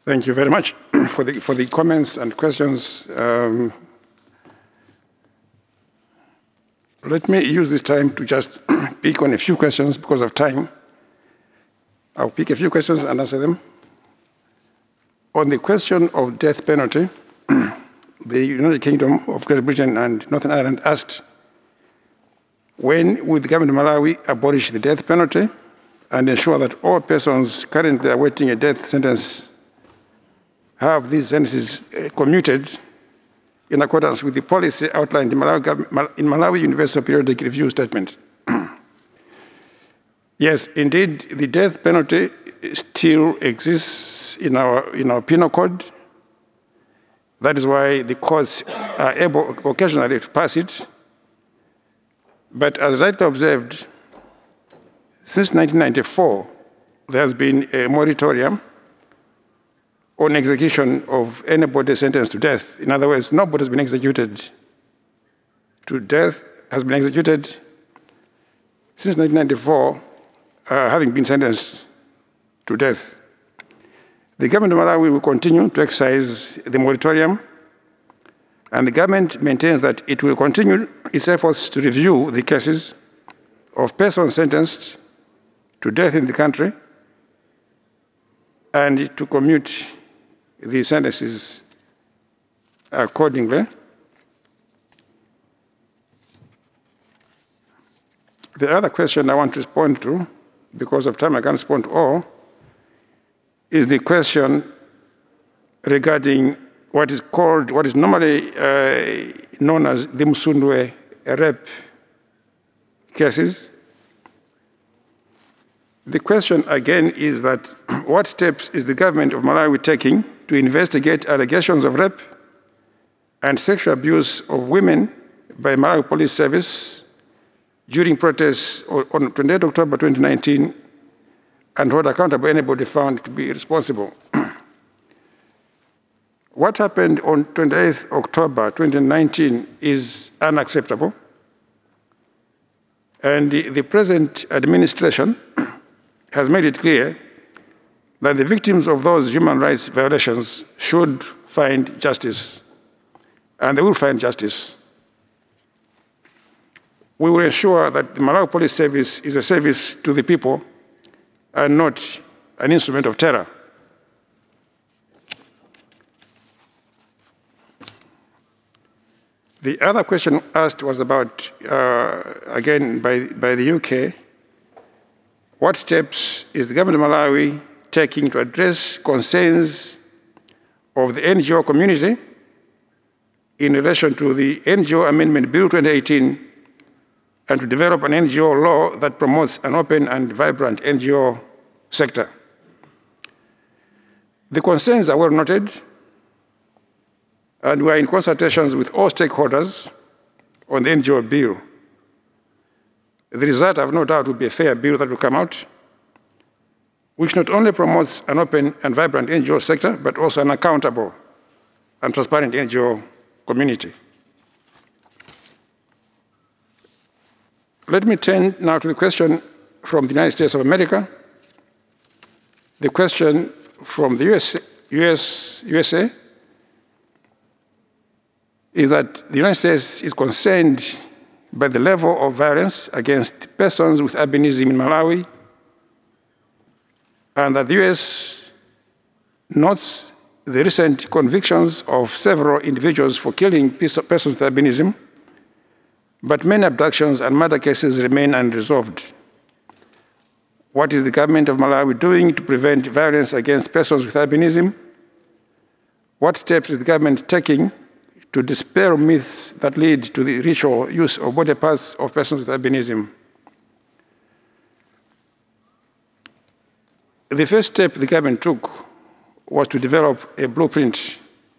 Thank you very much for the comments and questions. Let me use this time to just pick on a few questions because of time. I'll pick a few questions and answer them. On the question of death penalty, the United Kingdom of Great Britain and Northern Ireland asked, when will the government of Malawi abolish the death penalty and ensure that all persons currently awaiting a death sentence have these sentences commuted in accordance with the policy outlined in Malawi Universal Periodic Review Statement? Yes, indeed, the death penalty still exists in our penal code. That is why the courts are able occasionally to pass it. But as rightly observed, since 1994, there has been a moratorium on execution of anybody sentenced to death. In other words, nobody has been executed to death, has been executed since 1994, having been sentenced to death. The government of Malawi will continue to exercise the moratorium, and the government maintains that it will continue its efforts to review the cases of persons sentenced to death in the country and to commute the sentences accordingly. The other question I want to respond to, because of time I can't respond to all, is the question regarding what is normally known as the Msundwe rape cases. The question again is that what steps is the government of Malawi taking to investigate allegations of rape and sexual abuse of women by Malawi Police Service during protests on 28 October 2019 and hold accountable anybody found to be responsible? What happened on 28 October 2019 is unacceptable, and the present administration has made it clear that the victims of those human rights violations should find justice, and they will find justice. We will ensure that the Malawi Police Service is a service to the people and not an instrument of terror. The other question asked was about, again, by the UK, what steps is the government of Malawi taking to address concerns of the NGO community in relation to the NGO Amendment Bill 2018 and to develop an NGO law that promotes an open and vibrant NGO sector? The concerns are well noted, and we are in consultations with all stakeholders on the NGO bill. The result, I have no doubt, will be a fair bill that will come out, which not only promotes an open and vibrant NGO sector, but also an accountable and transparent NGO community. Let me turn now to the question from the United States of America. The question from the USA is that the United States is concerned by the level of violence against persons with albinism in Malawi, and that the US notes the recent convictions of several individuals for killing persons with albinism, but many abductions and murder cases remain unresolved. What is the government of Malawi doing to prevent violence against persons with albinism? What steps is the government taking to dispel myths that lead to the ritual use of body parts of persons with albinism? The first step the government took was to develop a blueprint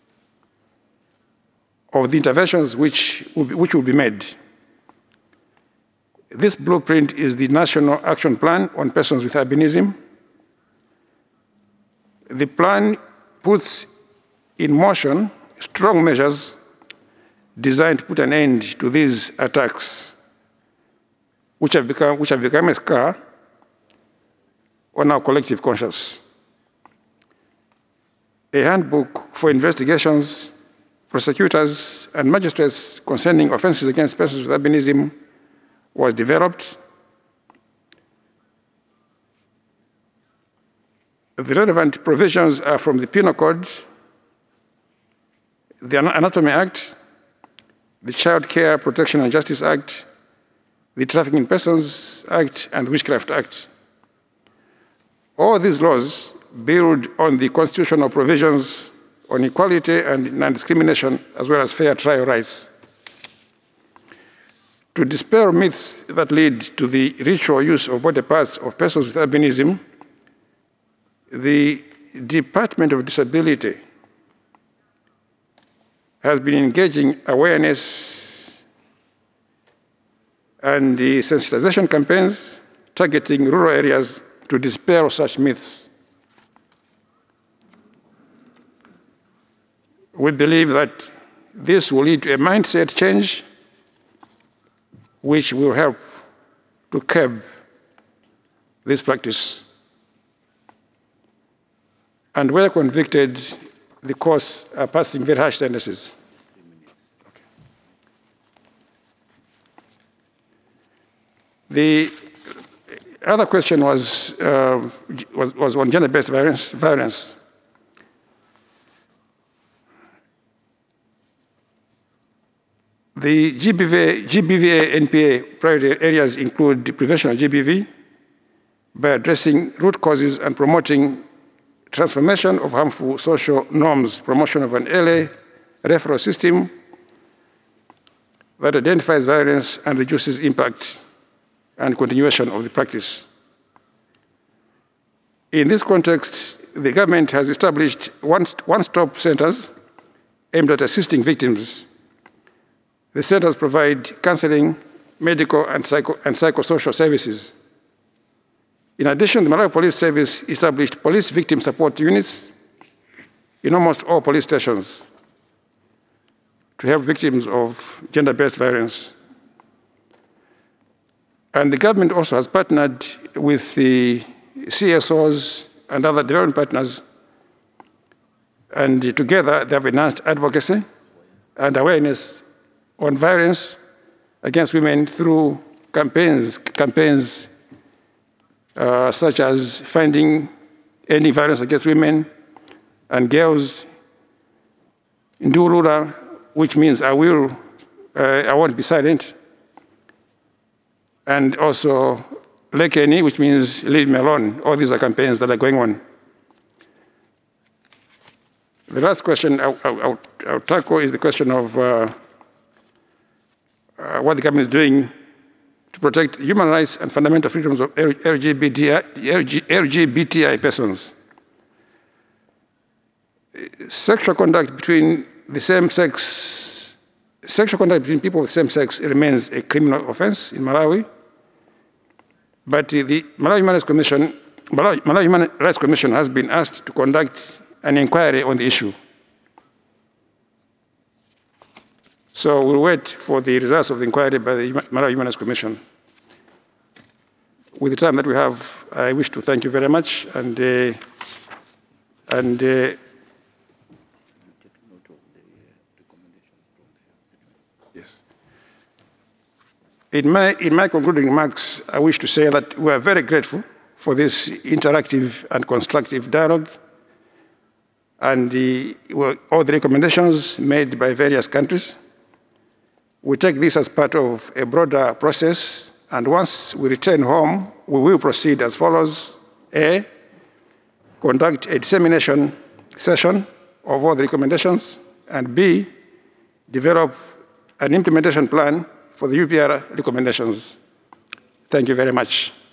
of the interventions which will be made. This blueprint is the National Action Plan on Persons with Albinism. The plan puts in motion strong measures designed to put an end to these attacks, which have become a scar on our collective conscience. a handbook for investigations, prosecutors, and magistrates concerning offenses against persons with albinism was developed. The relevant provisions are from the Penal Code, the Anatomy Act, the Child Care Protection and Justice Act, the Trafficking in Persons Act, and the Witchcraft Act. All these laws build on the constitutional provisions on equality and non-discrimination, as well as fair trial rights. To dispel myths that lead to the ritual use of body parts of persons with albinism, the Department of Disability has been engaging awareness and the sensitization campaigns targeting rural areas to dispel such myths. We believe that this will lead to a mindset change which will help to curb this practice. And where convicted, the courts are passing very harsh sentences. The other question was on gender-based violence. The GBV NPA priority areas include the prevention of GBV by addressing root causes and promoting transformation of harmful social norms, promotion of an early referral system that identifies violence and reduces impact and continuation of the practice. In this context, the government has established one-stop centers aimed at assisting victims. The centers provide counseling, medical, and psychosocial services. In addition, the Malawi Police Service established police victim support units in almost all police stations to help victims of gender-based violence. And the government also has partnered with the CSOs and other development partners, and together they have enhanced advocacy and awareness on violence against women through campaigns such as finding any violence against women and girls, Ndulula, which means I won't be silent, and also Lekeni, which means leave me alone. All these are campaigns that are going on. The last question I'll tackle is the question of what the government is doing to protect human rights and fundamental freedoms of LGBTI persons. Sexual conduct between people of the same sex remains a criminal offense in Malawi. But the Malawi Human Rights Commission has been asked to conduct an inquiry on the issue. So we'll wait for the results of the inquiry by the Malawi Human Rights Commission. With the time that we have, I wish to thank you very much, and yes. In my concluding remarks, I wish to say that we are very grateful for this interactive and constructive dialogue and all the recommendations made by various countries. We take this as part of a broader process, and once we return home, we will proceed as follows. A, conduct a dissemination session of all the recommendations, and B, develop an implementation plan for the UPR recommendations. Thank you very much.